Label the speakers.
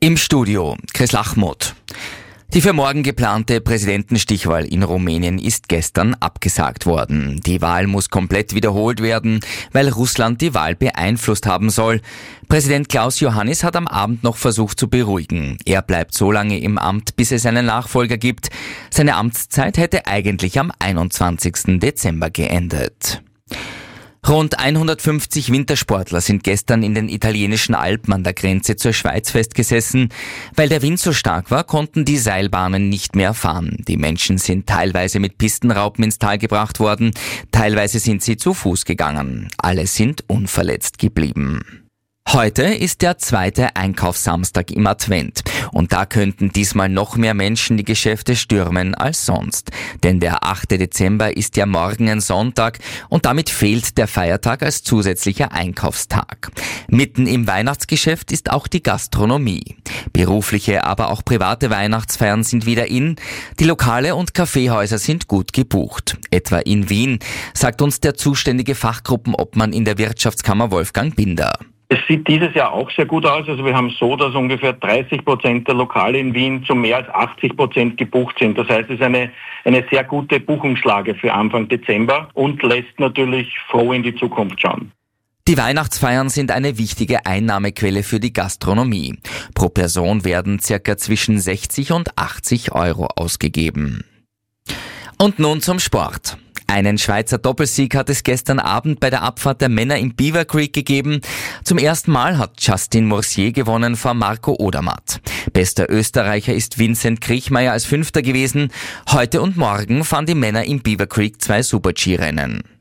Speaker 1: Im Studio Chris Lachmuth. Die für morgen geplante Präsidentenstichwahl in Rumänien ist gestern abgesagt worden. Die Wahl muss komplett wiederholt werden, weil Russland die Wahl beeinflusst haben soll. Präsident Klaus Iohannis hat am Abend noch versucht zu beruhigen. Er bleibt so lange im Amt, bis es einen Nachfolger gibt. Seine Amtszeit hätte eigentlich am 21. Dezember geendet. Rund 150 Wintersportler sind gestern in den italienischen Alpen an der Grenze zur Schweiz festgesessen. Weil der Wind so stark war, konnten die Seilbahnen nicht mehr fahren. Die Menschen sind teilweise mit Pistenraupen ins Tal gebracht worden, teilweise sind sie zu Fuß gegangen. Alle sind unverletzt geblieben. Heute ist der zweite Einkaufssamstag im Advent und da könnten diesmal noch mehr Menschen die Geschäfte stürmen als sonst. Denn der 8. Dezember ist ja morgen ein Sonntag und damit fehlt der Feiertag als zusätzlicher Einkaufstag. Mitten im Weihnachtsgeschäft ist auch die Gastronomie. Berufliche, aber auch private Weihnachtsfeiern sind wieder in. Die Lokale und Kaffeehäuser sind gut gebucht. Etwa in Wien, sagt uns der zuständige Fachgruppenobmann in der Wirtschaftskammer Wolfgang Binder.
Speaker 2: Es sieht dieses Jahr auch sehr gut aus. Also wir haben so, dass ungefähr 30% der Lokale in Wien zu mehr als 80% gebucht sind. Das heißt, es ist eine sehr gute Buchungslage für Anfang Dezember und lässt natürlich froh in die Zukunft schauen.
Speaker 1: Die Weihnachtsfeiern sind eine wichtige Einnahmequelle für die Gastronomie. Pro Person werden circa zwischen 60 und 80 Euro ausgegeben. Und nun zum Sport. Einen Schweizer Doppelsieg hat es gestern Abend bei der Abfahrt der Männer im Beaver Creek gegeben. Zum ersten Mal hat Justin Mursier gewonnen vor Marco Odermatt. Bester Österreicher ist Vincent Kriechmayr als Fünfter gewesen. Heute und morgen fahren die Männer im Beaver Creek 2 Super-G-Rennen.